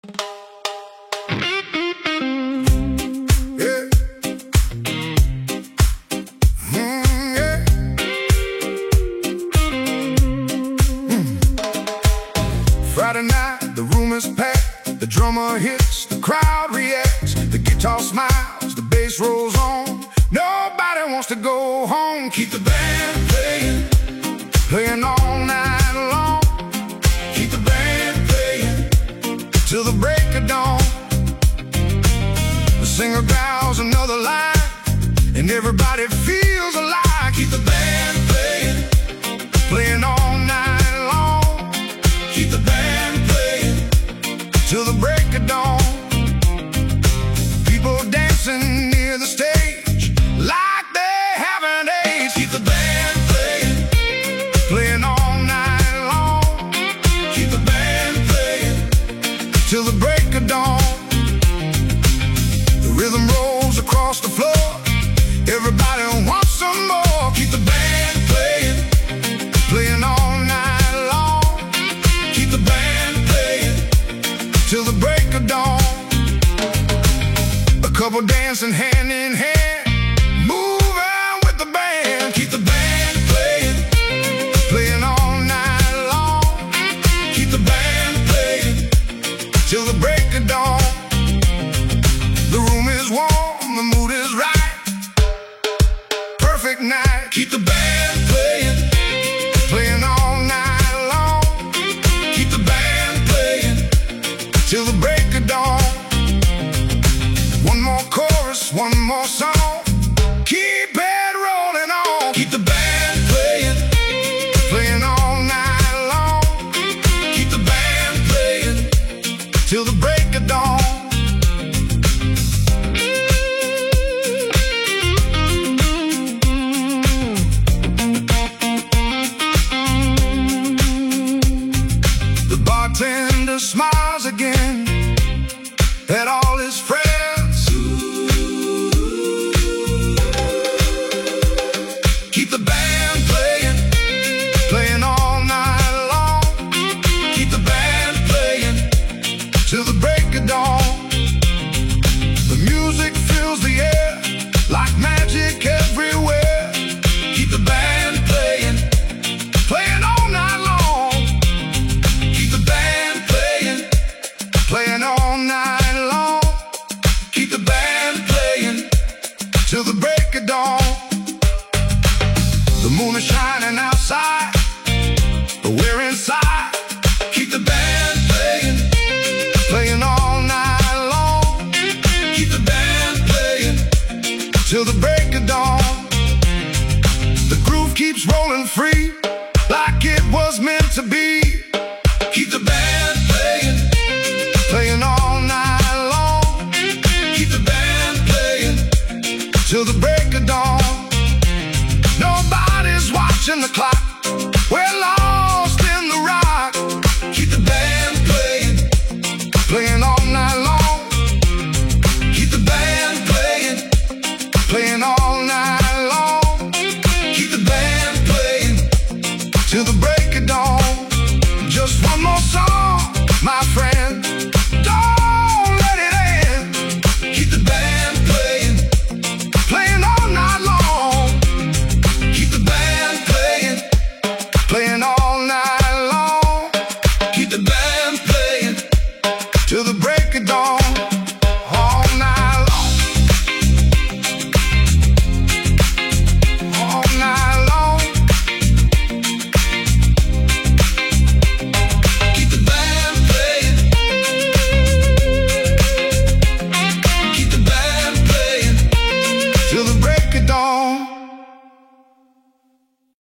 Friday night, the room is packed. The drummer hits, the crowd reacts. The guitar smiles, the bass rolls on. Nobody wants to go home. Keep the band playing, playing all night long. Keep the band playing till the break of dawn. The singer growls another line, and everybody feels alive. Keep the band playing, playing all night long. Keep the band playing till the break of dawn. People dancing near the stage like they haven't aged. Keep the band playing, playing all night long. Keep the band playing till the break of dawn. The rhythm rolls across the floor. Everybody wants some more. Keep the band playing, playing all night long. Keep the band playing till the break of dawn. A couple dancing hand in hand, moving with the band. Keep the band playing, playing all night long. Keep the band playing till the break of dawn. The room is warm, the mood is right. Perfect night. Keep the band playing, playing all night long. Keep the band playing till the break of dawn. One more chorus, one more song. Keep it rolling on. Keep the band playing, playing all night long. Keep the band playing till the break of dawn. The bartender smiles again at all his friends. Keep the band playing, playing all night long. Keep the band playing till the break of dawn. The music fills the air like magic everywhere. Keep the band playing, playing all night long. Keep the band playing, playing all night long. Keep the band playing till the break of dawn. The moon is shining outside, but we're inside. Keep the band playing, playing all night long. Keep the band playing till the break of dawn. The groove keeps rolling free, like it was meant to be. Keep the band playing, playing all night long. Keep the band playing till the break of dawn. Nobody's watching the clock, we're lost in the rock. Keep the band playing, playing all night long. Keep the band playing, playing all night long. Keep the band playing till the break of dawn. Just one more song, my friend, don't let it end. Keep the band playing, playing all night long. Keep the band playing, playing all night long. Keep the band playing till the break of dawn.